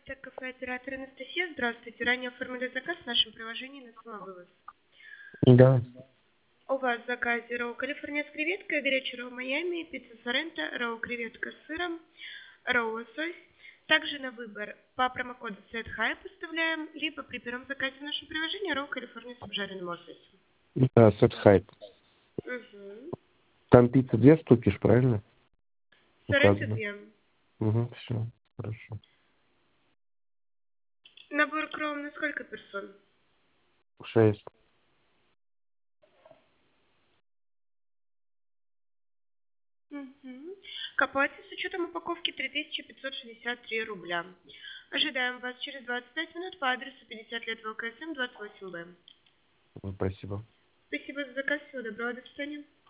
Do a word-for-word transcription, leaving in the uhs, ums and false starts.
кафе оператор Анастасия. Здравствуйте. Ранее оформили заказ в нашем приложении на самовывоз. Да. У вас в заказе роу Калифорния с креветкой, горячий роу Майами, пицца Соренто, роу креветка с сыром, роу лосось. Также на выбор по промокоду SETHIGH поставляем, либо при первом заказе в нашем приложении роу Калифорния с обжаренным лососем. Да, SETHIGH. Угу. Там пицца две штуки, ж, правильно? Соренто Указано. две. Угу, все, хорошо. Набор кром на сколько персон? Шесть. Угу. К оплате с учетом упаковки три тысячи пятьсот шестьдесят три рубля. Ожидаем вас через двадцать пять минут по адресу пятьдесят лет ВЛКСМ двадцать восемь Б. Спасибо. Спасибо за заказ. Всего доброго. До свидания.